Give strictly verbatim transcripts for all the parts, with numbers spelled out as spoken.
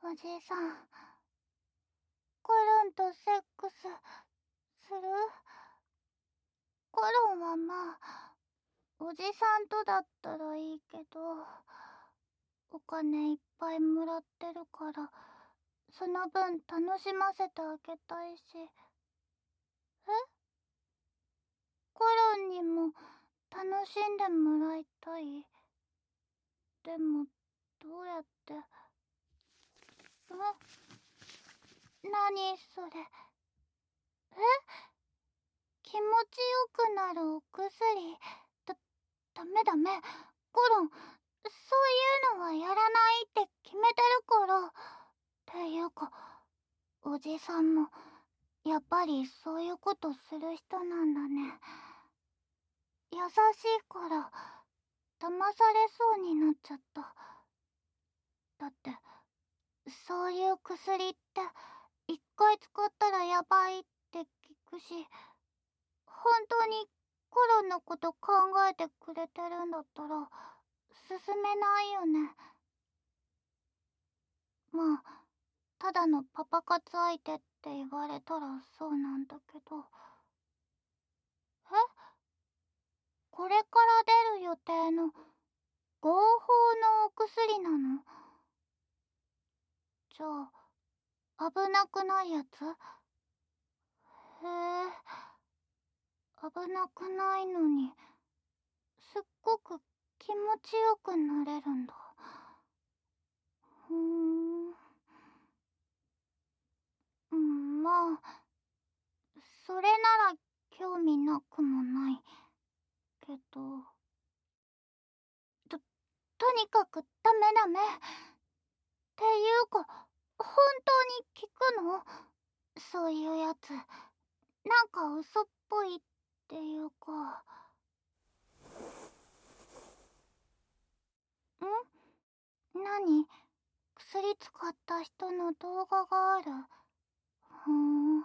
おじさん、コロンとセックスする？コロンはまあおじさんとだったらいいけど、お金いっぱいもらってるからその分楽しませてあげたいし。え？コロンにも楽しんでもらいたい。でもどうやって？ん？何それ？え？気持ちよくなるお薬？だ、ダメダメ。コロン、そういうのはやらないって決めてるから。っていうか、おじさんもやっぱりそういうことする人なんだね。優しいから騙されそうになっちゃった。だってそういう薬って一回使ったらヤバいって聞くし、本当にコロンのこと考えてくれてるんだったら進めないよね。まあただのパパ活相手って言われたらそうなんだけど。え？これから出る予定の合法のお薬なの？じゃあ危なくないやつ？へえ、危なくないのにすっごく気持ちよくなれるんだ。ふーん。うん、まあそれなら興味なくもないけど。と、とにかくダメダメ。っていうか、本当に聞くの？そういうやつ。なんか嘘っぽいっていうか。ん？何？薬使った人の動画がある。ふーん。う、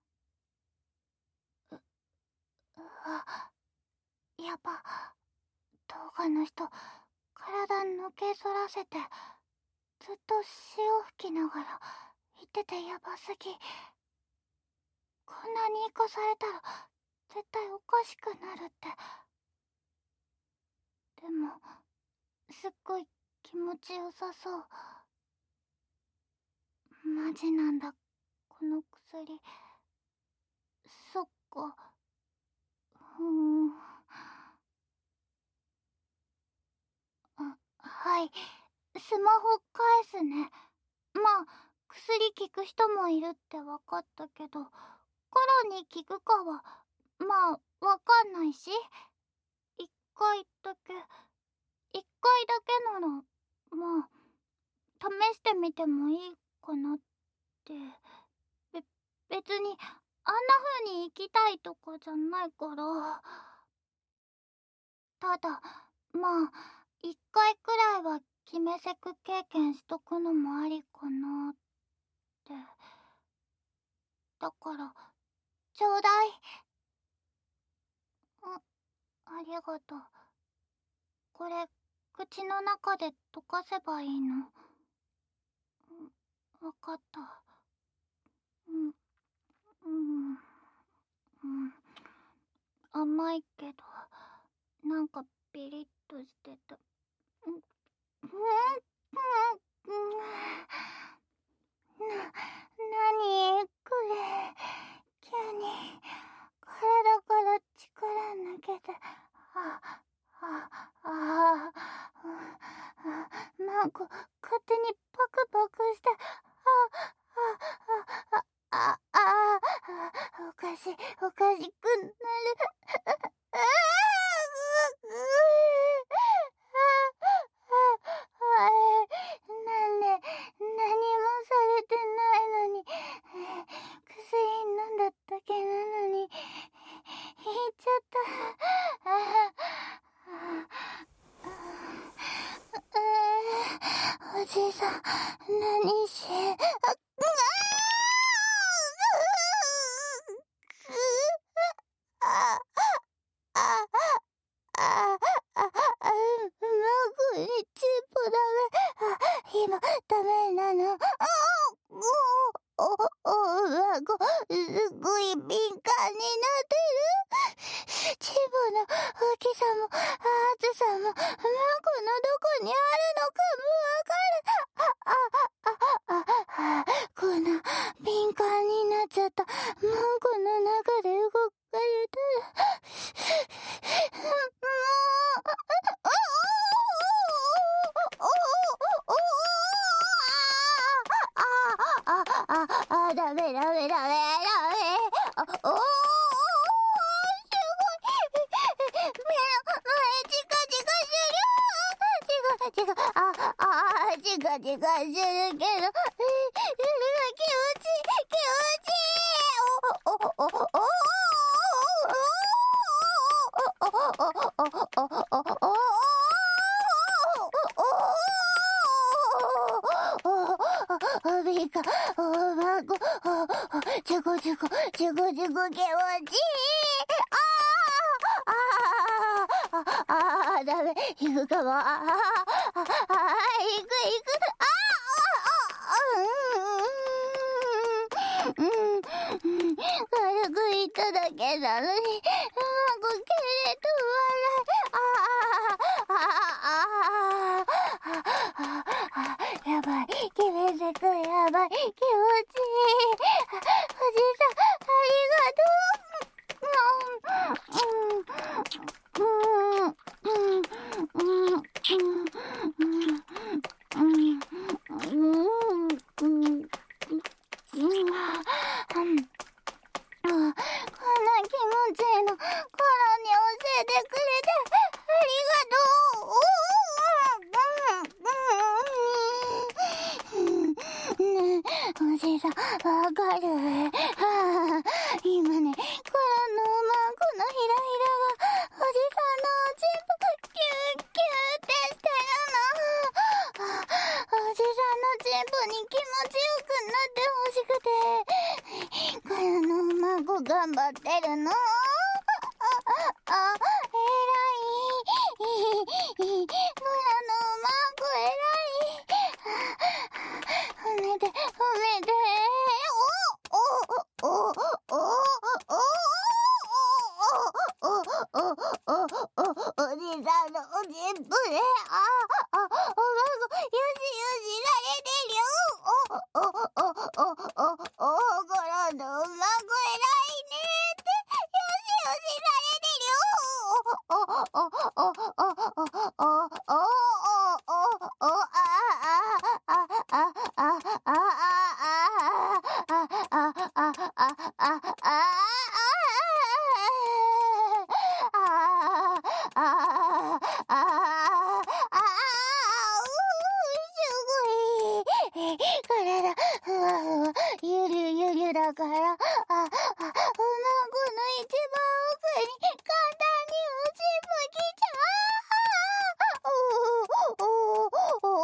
うわ、やば。動画の人、体抜け反らせて、ずっと潮吹きながら言っててやばすぎ。こんなに生かされたら絶対おかしくなるって。でもすっごい気持ちよさそう。マジなんだこの薬。そっか。ふーん。あ、はい。スマホ返すね。まあ薬効く人もいるって分かったけど、コロに効くかはまあ分かんないし、一回だけ一回だけならまあ試してみてもいいかなって。べ、別にあんな風に生きたいとかじゃないから。ただまあ一回くらいは決めセク経験しとくのもありかなって。だからちょうだい。あ、ありがとう。これ口の中で溶かせばいいの？わかった。うん、うん、うん。甘いけどなんかピリッとしてた。うん、うん、うん、な、なにこれ。急に体から力抜けて、あ、あ、あ、あ、なんか勝手にパクパクして、あ、あ、あ、あ、あ、あ、おかしい、おかしくなる。ああ、なんで何もされてないのに、薬飲んだだけなのに、言っちゃった。おじいさん、何し、あ、あ、あ、あ、あ、あ、あ、うまくいち歩ダメ。あ、今ダメなの。あ孫、すごい敏感になってる。チブの大きさも厚さも、孫のどこにあるのかもわかる。あ、あ、あ、あ、あ、こんな敏感になっちゃった孫の中で動かれたら、もう、あ、あ、あ、ダメダメダメダメ。あ、おー、すごい。目、前、チカチカしてる。チカチカ、あ、あ、チカチカしてるけど、気持ちいい、気持ちいい。お、お、お、お、お、お、お、お、お、お、お、お、お、お、お、お、お、ビーカ、おまご、ちょこちょこ、ちょこちょこ気持ちいい。あーあーあー、ダメ、行くかも。あーあー、行く行く。あーあー、うん、うん、軽く言っただけなのに、うまくけれと笑い。あーあーあーあーあー、やばい、決めてくやばい、気持ちいい。おじさん、ありがとう。うん、うん、うん、うん、うん、うん、うん、うん、うん、うん、こんな気持ちいいの、コロに教えてくれて、ありがとう。ねえ、おじさん、わかる？はあ、今ね、コロのマークのひらひらが、おじさんのチンポ、キューキューってしてるの。あ、おじさんのチンポに気持ちよくなってほしくて、コロのマーク頑張ってるの。あ、あ、えらい。コロのマークえらい。褒めて、褒めて。お、お、お、お、お、お、お、お、お、お、おじさんのおちんぽで、あ、あ、おまご、よしよしられてるよ。お、お、お、お、お、お、お、こらのまごえらいねって、よしよしられてるよ。お、お、お、お、お、お、お、お、お、お、あ、あ、あ、あ、あ、あ、あ、ゆるゆるだから、あ、あ、うまごの一番奥に簡単にうちむきちゃう。おおお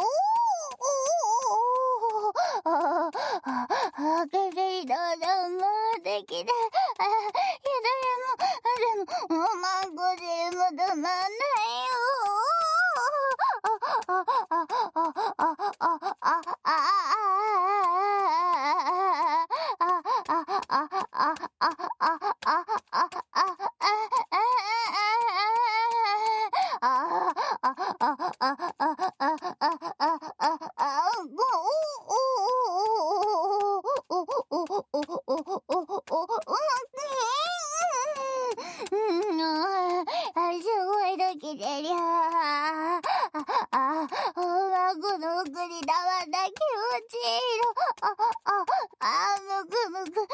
おおあ、けせいどうぞもできた。あ、いや、でも、でも、おまごでも止まんないよ。あ、あ、あ、あ、あ、あ、あ、すごいドキでりゃあ、あ、おまごの奥にたまんだ気持ちいいの。あ、あ、あ、むくむく、むくむく大きくなって、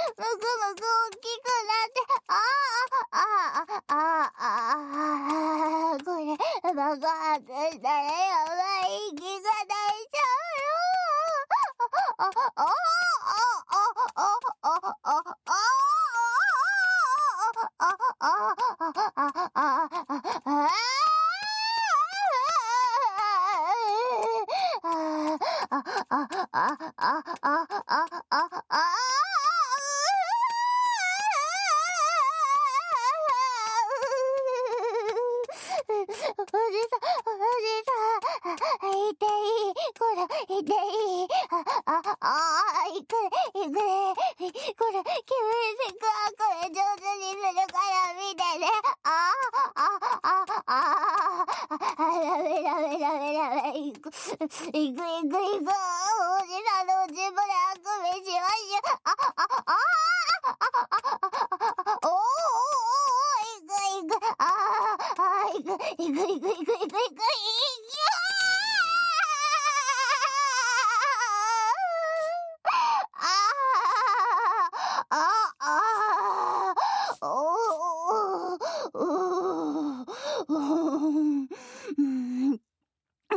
あ、あ、あ、あ、あ、これ、爆発したらやばい、息が出しちゃうよ。あ、あ、あ、あ、あ、あ、あ、あ、あ、あ、 いくいくいく、おじさんの自分であくびしましょ。あ、あ、あ、あ、おーおーおー、いくいく、あー、あー、いく、いくいくいくいくいくいく、いくあー、あー、あー、おー、おー、おー、うん、